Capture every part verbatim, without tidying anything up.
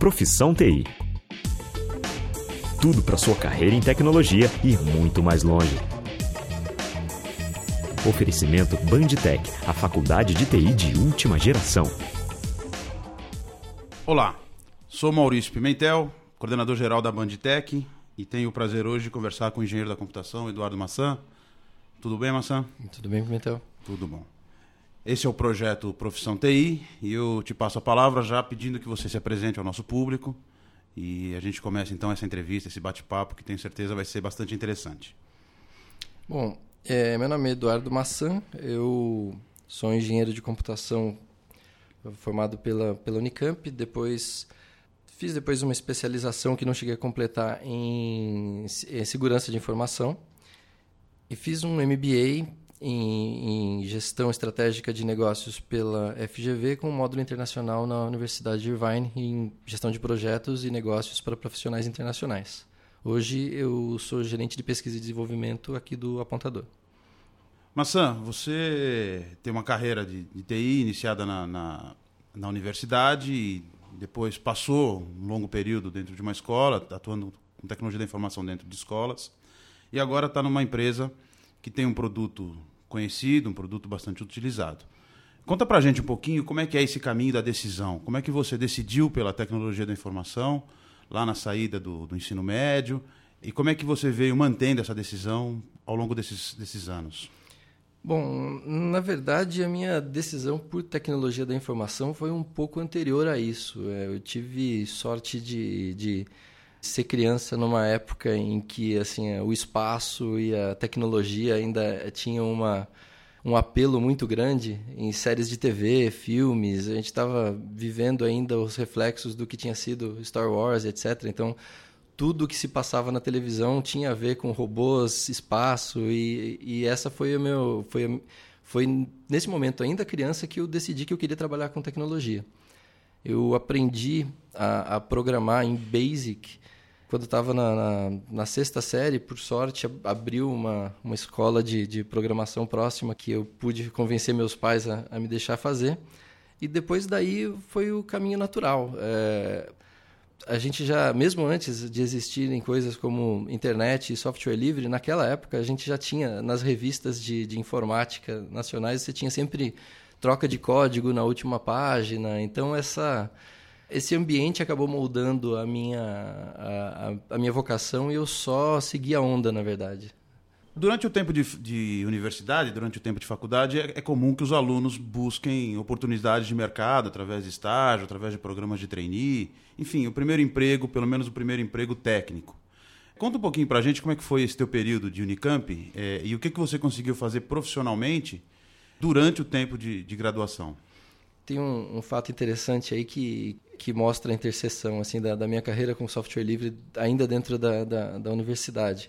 Profissão T I. Tudo para sua carreira em tecnologia e muito mais longe. Oferecimento Bandtech, a faculdade de T I de última geração. Olá, sou Maurício Pimentel, coordenador geral da Bandtech, e tenho o prazer hoje de conversar com o engenheiro da computação, Eduardo Massan. Tudo bem, Massan? Tudo bem, Pimentel? Tudo bom. Esse é o projeto Profissão T I e eu te passo a palavra já pedindo que você se apresente ao nosso público e a gente começa então essa entrevista, esse bate-papo que tenho certeza vai ser bastante interessante. Bom, é, meu nome é Eduardo Massan, eu sou engenheiro de computação formado pela, pela Unicamp, depois fiz depois uma especialização que não cheguei a completar em, em segurança de informação e fiz um M B A Em, em gestão estratégica de negócios pela F G V com um módulo internacional na Universidade de Irvine em gestão de projetos e negócios para profissionais internacionais. Hoje eu sou gerente de pesquisa e desenvolvimento aqui do Apontador. Massan, você tem uma carreira de, de T I iniciada na, na, na universidade e depois passou um longo período dentro de uma escola, atuando com tecnologia da informação dentro de escolas, e agora está numa empresa que tem um produto conhecido, um produto bastante utilizado. Conta pra gente um pouquinho como é que é esse caminho da decisão. Como é que você decidiu pela tecnologia da informação lá na saída do, do ensino médio e como é que você veio mantendo essa decisão ao longo desses, desses anos? Bom, na verdade, a minha decisão por tecnologia da informação foi um pouco anterior a isso. Eu tive sorte de... de ser criança numa época em que assim, o espaço e a tecnologia ainda tinham uma, um apelo muito grande em séries de T V, filmes. A gente estava vivendo ainda os reflexos do que tinha sido Star Wars, etcétera. Então, tudo que se passava na televisão tinha a ver com robôs, espaço. E, e essa foi o meu... Foi, foi nesse momento, ainda criança, que eu decidi que eu queria trabalhar com tecnologia. Eu aprendi a, a programar em BASIC quando estava na, na, na sexta série. Por sorte, abriu uma, uma escola de, de programação próxima que eu pude convencer meus pais a, a me deixar fazer. E depois daí foi o caminho natural. É, a gente já, mesmo antes de existirem coisas como internet e software livre, naquela época a gente já tinha, nas revistas de, de informática nacionais, você tinha sempre troca de código na última página. Então, essa... Esse ambiente acabou moldando a minha, a, a, a minha vocação e eu só segui a onda, na verdade. Durante o tempo de, de universidade, durante o tempo de faculdade, é, é comum que os alunos busquem oportunidades de mercado através de estágio, através de programas de trainee, enfim, o primeiro emprego, pelo menos o primeiro emprego técnico. Conta um pouquinho pra gente como é que foi esse teu período de Unicamp é, e o que, que você conseguiu fazer profissionalmente durante o tempo de, de graduação. Tem um, um fato interessante aí que, que mostra a interseção assim, da, da minha carreira com software livre ainda dentro da, da, da universidade.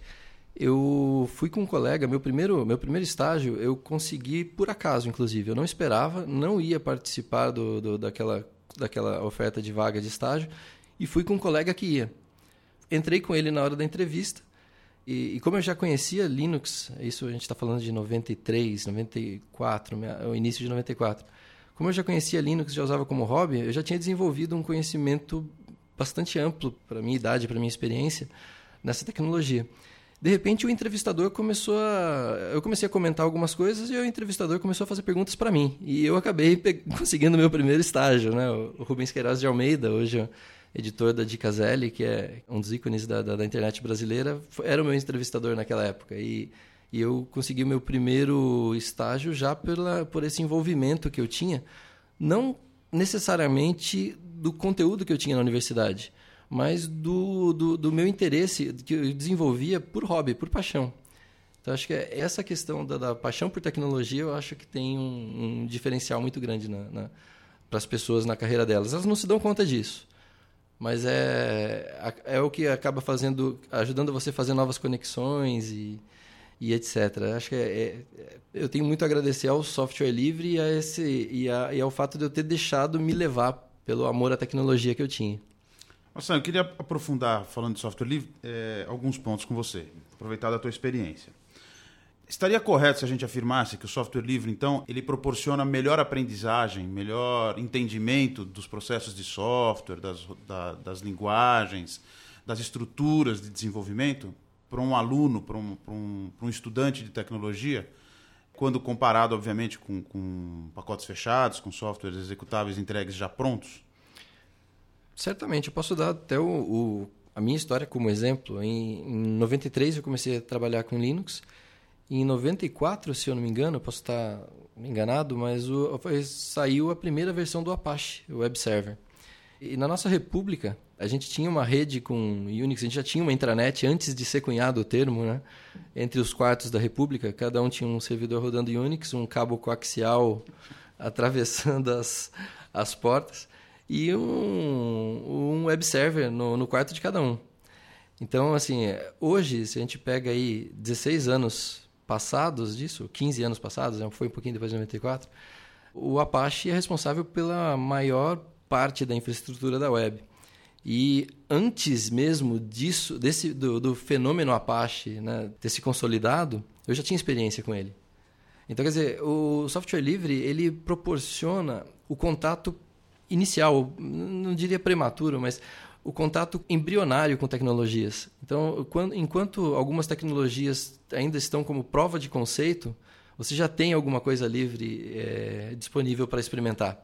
Eu fui com um colega, meu primeiro, meu primeiro estágio eu consegui por acaso, inclusive. Eu não esperava, não ia participar do, do, daquela, daquela oferta de vaga de estágio e fui com um colega que ia. Entrei com ele na hora da entrevista e, e como eu já conhecia Linux, isso a gente está falando de noventa e três, noventa e quatro, o início de noventa e quatro. Como eu já conhecia Linux, já usava como hobby, eu já tinha desenvolvido um conhecimento bastante amplo para a minha idade, para a minha experiência nessa tecnologia. De repente, o entrevistador começou a... Eu comecei a comentar algumas coisas e o entrevistador começou a fazer perguntas para mim. E eu acabei pe... conseguindo o meu primeiro estágio, né? O Rubens Queiroz de Almeida, hoje é editor da Dicas L, que é um dos ícones da, da, da internet brasileira, era o meu entrevistador naquela época. E... E eu consegui o meu primeiro estágio já pela, por esse envolvimento que eu tinha, não necessariamente do conteúdo que eu tinha na universidade, mas do, do, do meu interesse que eu desenvolvia por hobby, por paixão. Então, acho que essa questão da, da paixão por tecnologia, eu acho que tem um, um diferencial muito grande na, na, para as pessoas na carreira delas. Elas não se dão conta disso, mas é, é o que acaba fazendo, ajudando você a fazer novas conexões e... e etcétera. Acho que é, é, eu tenho muito a agradecer ao software livre e, a esse, e, a, e ao fato de eu ter deixado me levar pelo amor à tecnologia que eu tinha. Nossa, eu queria aprofundar, falando de software livre, é, alguns pontos com você, aproveitar da tua experiência. Estaria correto se a gente afirmasse que o software livre, então, ele proporciona melhor aprendizagem, melhor entendimento dos processos de software, das, da, das linguagens, das estruturas de desenvolvimento para um aluno, para um, para um, para um estudante de tecnologia, quando comparado, obviamente, com, com pacotes fechados, com softwares executáveis entregues já prontos? Certamente. Eu posso dar até o, o, a minha história como exemplo. Em, em noventa e três eu comecei a trabalhar com Linux. Em noventa e quatro, se eu não me engano, eu posso estar enganado, mas o, saiu a primeira versão do Apache, o Web Server. E na nossa república, a gente tinha uma rede com Unix, a gente já tinha uma intranet antes de ser cunhado o termo, né? Entre os quartos da república, cada um tinha um servidor rodando Unix, um cabo coaxial atravessando as, as portas e um, um web server no, no quarto de cada um. Então, assim, hoje, se a gente pega aí dezesseis anos passados disso, quinze anos passados, foi um pouquinho depois de noventa e quatro, o Apache é responsável pela maior parte da infraestrutura da web. E antes mesmo disso, desse, do, do fenômeno Apache, né, ter se consolidado, eu já tinha experiência com ele. Então, quer dizer, o software livre, ele proporciona o contato inicial, não diria prematuro, mas o contato embrionário com tecnologias. Então, quando, enquanto algumas tecnologias ainda estão como prova de conceito, você já tem alguma coisa livre é, disponível para experimentar.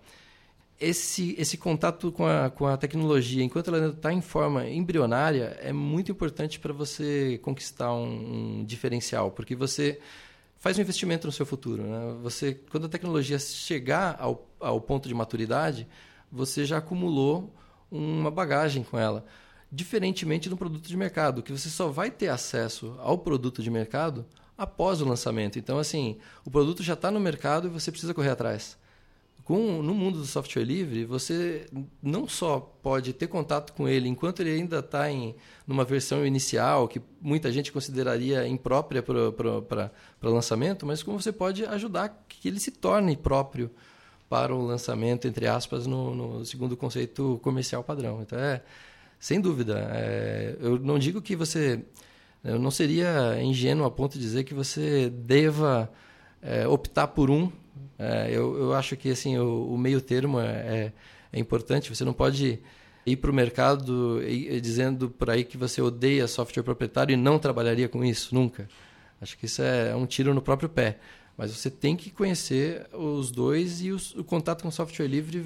Esse, esse contato com a, com a tecnologia, enquanto ela está em forma embrionária, é muito importante para você conquistar um, um diferencial, porque você faz um investimento no seu futuro, né? Você, quando a tecnologia chegar ao, ao ponto de maturidade, você já acumulou uma bagagem com ela. Diferentemente do produto de mercado, que você só vai ter acesso ao produto de mercado após o lançamento. Então, assim, o produto já está no mercado e você precisa correr atrás. Com, no mundo do software livre, você não só pode ter contato com ele enquanto ele ainda está em numa versão inicial, que muita gente consideraria imprópria para lançamento, mas como você pode ajudar que ele se torne próprio para o lançamento, entre aspas, no, no segundo conceito comercial padrão. Então, é, sem dúvida, é, eu não digo que você... Eu não seria ingênuo a ponto de dizer que você deva é, optar por um. É, eu, eu acho que assim, o, o meio termo é, é importante. Você não pode ir para o mercado e, e dizendo por aí que você odeia software proprietário e não trabalharia com isso, nunca. Acho que isso é um tiro no próprio pé. Mas você tem que conhecer os dois e os, o contato com o software livre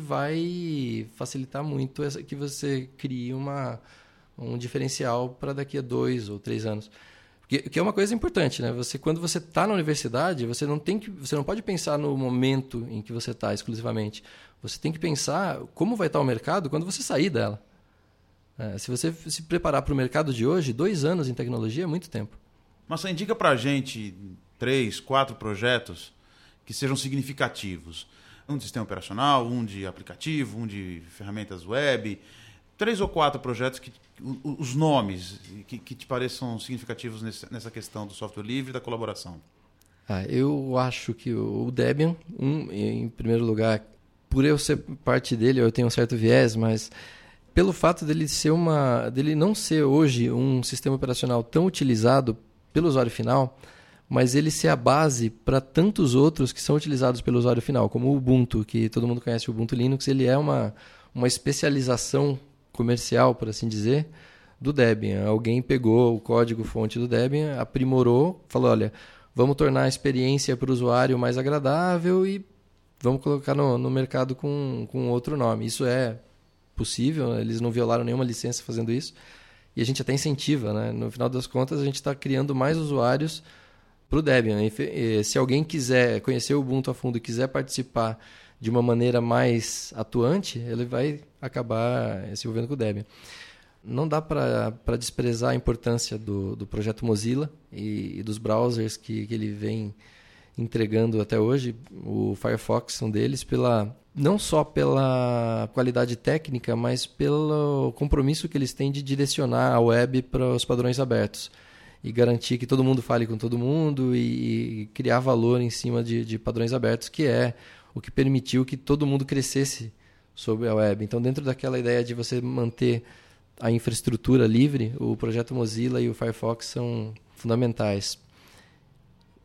vai facilitar muito essa, que você crie uma, um diferencial para daqui a dois ou três anos. Que, que é uma coisa importante, né? Você, quando você está na universidade, você não, tem que, você não pode pensar no momento em que você está exclusivamente. Você tem que pensar como vai estar o mercado quando você sair dela. É, se você se preparar para o mercado de hoje, dois anos em tecnologia é muito tempo. Mas você indica para a gente três, quatro projetos que sejam significativos. Um de sistema operacional, um de aplicativo, um de ferramentas web. Três ou quatro projetos, que, os nomes que, que te pareçam significativos nesse, nessa questão do software livre e da colaboração. Ah, eu acho que o Debian, um, em primeiro lugar, por eu ser parte dele, eu tenho um certo viés, mas pelo fato dele, ser uma, dele não ser hoje um sistema operacional tão utilizado pelo usuário final, mas ele ser a base para tantos outros que são utilizados pelo usuário final, como o Ubuntu, que todo mundo conhece, o Ubuntu Linux, ele é uma, uma especialização comercial, por assim dizer, do Debian. Alguém pegou o código-fonte do Debian, aprimorou, falou, olha, vamos tornar a experiência para o usuário mais agradável e vamos colocar no, no mercado com, com outro nome. Isso é possível, eles não violaram nenhuma licença fazendo isso, e a gente até incentiva, né? No final das contas, a gente está criando mais usuários para o Debian. E, se alguém quiser conhecer o Ubuntu a fundo e quiser participar de uma maneira mais atuante, ele vai acabar se envolvendo com o Debian. Não dá para desprezar a importância do, do projeto Mozilla e, e dos browsers que, que ele vem entregando até hoje. O Firefox, um deles, pela, não só pela qualidade técnica, mas pelo compromisso que eles têm de direcionar a web para os padrões abertos e garantir que todo mundo fale com todo mundo e, e criar valor em cima de, de padrões abertos, que é o que permitiu que todo mundo crescesse sobre a web. Então, dentro daquela ideia de você manter a infraestrutura livre, o projeto Mozilla e o Firefox são fundamentais.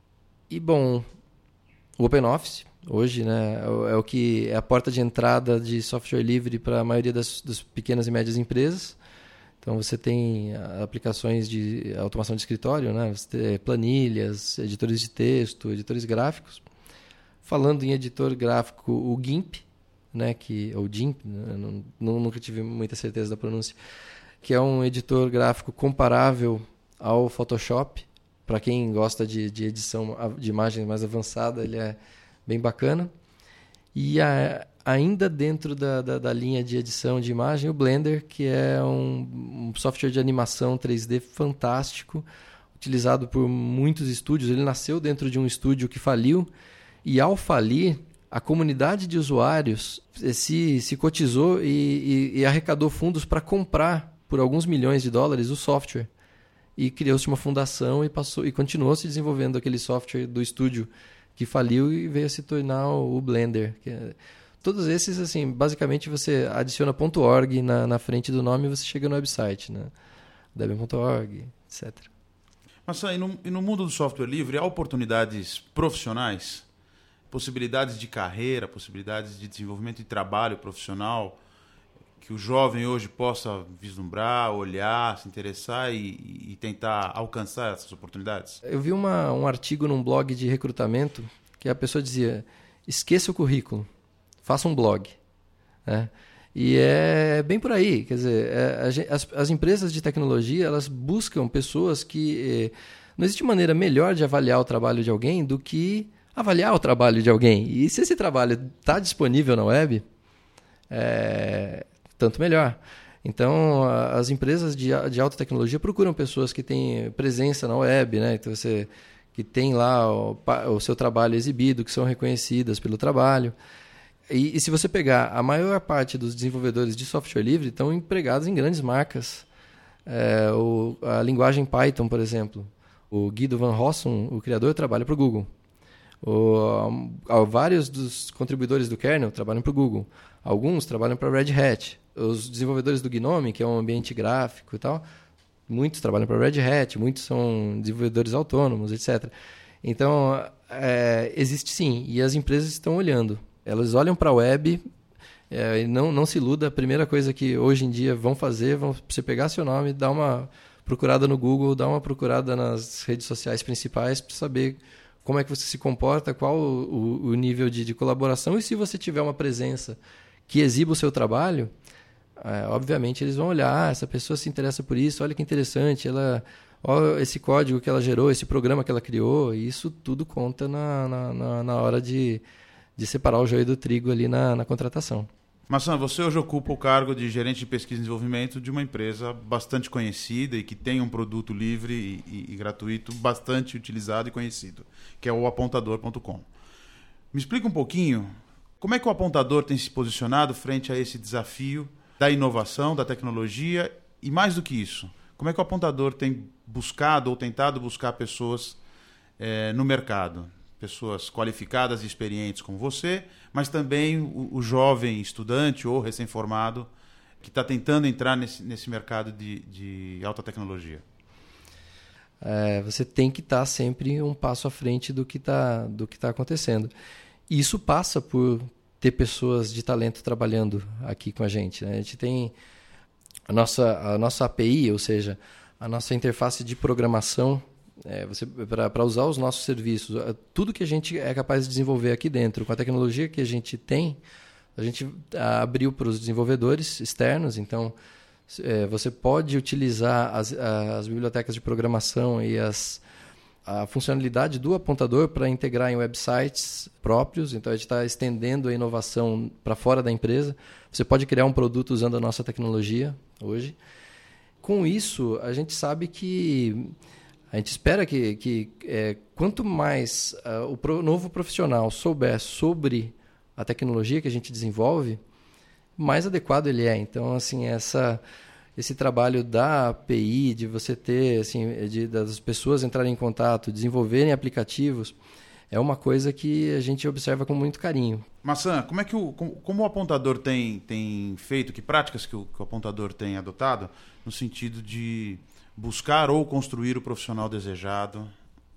E, bom, o OpenOffice, hoje, né, é o que é a porta de entrada de software livre para a maioria das, das pequenas e médias empresas. Então, você tem aplicações de automação de escritório, né, você tem planilhas, editores de texto, editores gráficos. Falando em editor gráfico, o GIMP, né, que, ou GIMP, né, não, nunca tive muita certeza da pronúncia, que é um editor gráfico comparável ao Photoshop. Para quem gosta de, de edição de imagens mais avançada, ele é bem bacana. E a, ainda dentro da, da, da linha de edição de imagem, o Blender, que é um, um software de animação três D fantástico, utilizado por muitos estúdios. Ele nasceu dentro de um estúdio que faliu, e ao falir, a comunidade de usuários se, se cotizou e, e, e arrecadou fundos para comprar, por alguns milhões de dólares, o software. E criou-se uma fundação e, passou, e continuou se desenvolvendo aquele software do estúdio que faliu e veio a se tornar o Blender. Que é, todos esses, assim, basicamente você adiciona .org na, na frente do nome e você chega no website, né? Debian ponto org, etcétera. Mas e no, e no mundo do software livre, há oportunidades profissionais? Possibilidades de carreira, possibilidades de desenvolvimento de trabalho profissional que o jovem hoje possa vislumbrar, olhar, se interessar e, e tentar alcançar essas oportunidades? Eu vi uma, um artigo num blog de recrutamento que a pessoa dizia: esqueça o currículo, faça um blog. É. E é bem por aí. Quer dizer, é, as, as empresas de tecnologia, elas buscam pessoas que... Eh, não existe maneira melhor de avaliar o trabalho de alguém do que avaliar o trabalho de alguém. E se esse trabalho está disponível na web, é, tanto melhor. Então, as empresas de, de alta tecnologia procuram pessoas que têm presença na web, né? Então, você, que tem lá o, o seu trabalho exibido, que são reconhecidas pelo trabalho. E, e se você pegar, a maior parte dos desenvolvedores de software livre estão empregados em grandes marcas. É, o, a linguagem Python, por exemplo. O Guido Van Rossum, o criador, trabalha para o Google. O, a, vários dos contribuidores do kernel trabalham para o Google. Alguns trabalham para a Red Hat. Os desenvolvedores do Gnome, que é um ambiente gráfico e tal, muitos trabalham para a Red Hat, muitos são desenvolvedores autônomos, etcétera. Então, é, existe sim, e as empresas estão olhando. Elas olham para a web, é, e não, não se iluda, a primeira coisa que hoje em dia vão fazer, vão você pegar seu nome, dar uma procurada no Google, dar uma procurada nas redes sociais principais para saber como é que você se comporta, qual o, o, o nível de, de colaboração, e se você tiver uma presença que exiba o seu trabalho, é, obviamente eles vão olhar, ah, essa pessoa se interessa por isso, olha que interessante, ela, olha esse código que ela gerou, esse programa que ela criou, e isso tudo conta na, na, na, na hora de, de separar o joio do trigo ali na, na contratação. Massan, você hoje ocupa o cargo de gerente de pesquisa e desenvolvimento de uma empresa bastante conhecida e que tem um produto livre e, e, e gratuito bastante utilizado e conhecido, que é o apontador ponto com. Me explica um pouquinho como é que o Apontador tem se posicionado frente a esse desafio da inovação, da tecnologia e, mais do que isso, como é que o Apontador tem buscado ou tentado buscar pessoas é, no mercado? Pessoas qualificadas e experientes como você, mas também o, o jovem estudante ou recém-formado que está tentando entrar nesse, nesse mercado de, de alta tecnologia. É, você tem que estar tá sempre um passo à frente do que está do que está acontecendo. E isso passa por ter pessoas de talento trabalhando aqui com a gente, né? A gente tem a nossa, a nossa A P I, ou seja, a nossa interface de programação. É, para usar os nossos serviços, tudo que a gente é capaz de desenvolver aqui dentro, com a tecnologia que a gente tem, a gente abriu para os desenvolvedores externos. Então, é, você pode utilizar as, as bibliotecas de programação e as, a funcionalidade do Apontador para integrar em websites próprios. Então, a gente está estendendo a inovação para fora da empresa. Você pode criar um produto usando a nossa tecnologia hoje. Com isso, a gente sabe que a gente espera que, que é, quanto mais uh, o pro, novo profissional souber sobre a tecnologia que a gente desenvolve, mais adequado ele é. Então, assim, essa, esse trabalho da A P I, de você ter, assim, de, das pessoas entrarem em contato, desenvolverem aplicativos, é uma coisa que a gente observa com muito carinho. Massan, como é que o, como, como o Apontador tem, tem feito, que práticas que o, que o Apontador tem adotado no sentido de buscar ou construir o profissional desejado?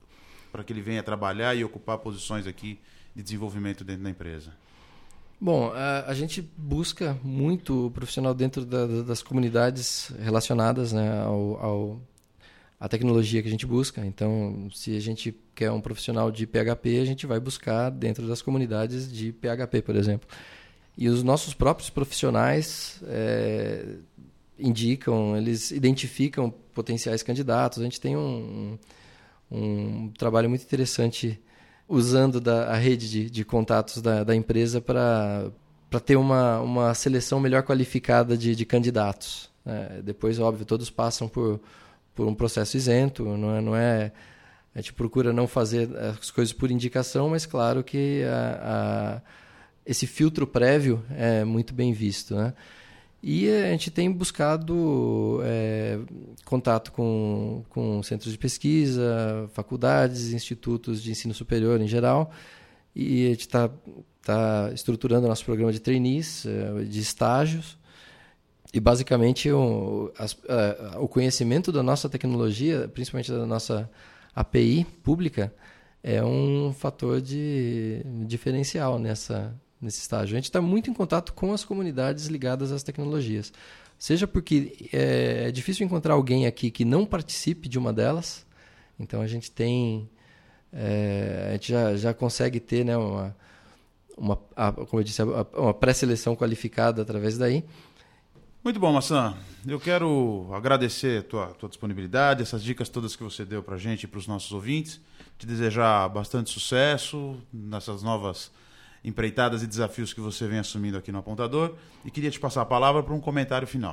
para que ele venha trabalhar e ocupar posições aqui de desenvolvimento dentro da empresa? Bom, a, a gente busca muito o profissional dentro da, das comunidades relacionadas, né, ao, ao, à tecnologia que a gente busca. Então, se a gente quer um profissional de P H P, a gente vai buscar dentro das comunidades de P H P, por exemplo. E os nossos próprios profissionais é, indicam, eles identificam potenciais candidatos. A gente tem um, um, um trabalho muito interessante usando da, a rede de, de contatos da, da empresa para ter uma, uma seleção melhor qualificada de, de candidatos. É, depois, óbvio, todos passam por, por um processo isento, não é, não é, a gente procura não fazer as coisas por indicação, mas claro que a, a, esse filtro prévio é muito bem visto, né? E a gente tem buscado é, contato com, com centros de pesquisa, faculdades, institutos de ensino superior em geral. E a gente está tá estruturando o nosso programa de trainees, de estágios. E, basicamente, o, as, a, o conhecimento da nossa tecnologia, principalmente da nossa A P I pública, é um fator de diferencial nessa nesse estágio. A gente está muito em contato com as comunidades ligadas às tecnologias. Seja porque é, é difícil encontrar alguém aqui que não participe de uma delas. Então, a gente tem... É, a gente já, já consegue ter, né, uma, uma, a, como eu disse, uma pré-seleção qualificada através daí. Muito bom, Maçã. Eu quero agradecer a tua, tua disponibilidade, essas dicas todas que você deu para a gente e para os nossos ouvintes. Te desejar bastante sucesso nessas novas empreitadas e desafios que você vem assumindo aqui no Apontador, e queria te passar a palavra para um comentário final.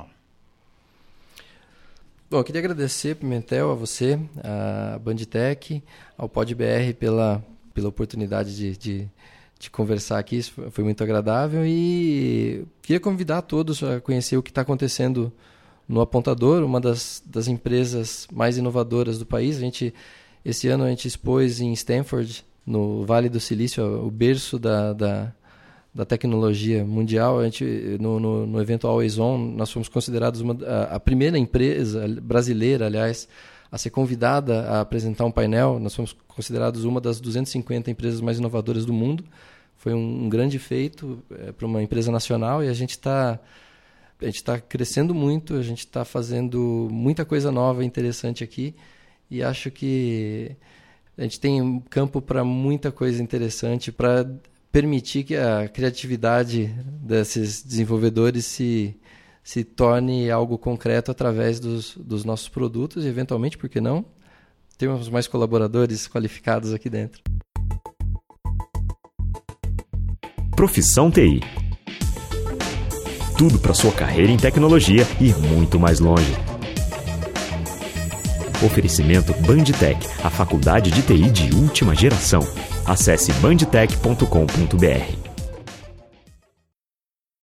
Bom, eu queria agradecer, Pimentel, a você, a Bandtech, ao PodBR pela, pela oportunidade de, de, de conversar aqui, isso foi muito agradável, e queria convidar todos a conhecer o que está acontecendo no Apontador, uma das, das empresas mais inovadoras do país. A gente, esse ano a gente expôs em Stanford, no Vale do Silício, o berço da, da, da tecnologia mundial. A gente, no, no, no evento Always On, nós fomos considerados uma, a, a primeira empresa brasileira, aliás, a ser convidada a apresentar um painel. Nós fomos considerados uma das duzentas e cinquenta empresas mais inovadoras do mundo. Foi um, um grande feito é, para uma empresa nacional, e a gente está a gente está crescendo muito, a gente está fazendo muita coisa nova e interessante aqui, e acho que a gente tem campo para muita coisa interessante, para permitir que a criatividade desses desenvolvedores se, se torne algo concreto através dos, dos nossos produtos e, eventualmente, por que não, termos mais colaboradores qualificados aqui dentro. Profissão T I. Tudo para sua carreira em tecnologia e muito mais longe. Oferecimento Bandtech, a faculdade de T I de última geração. Acesse bandtech ponto com ponto b r.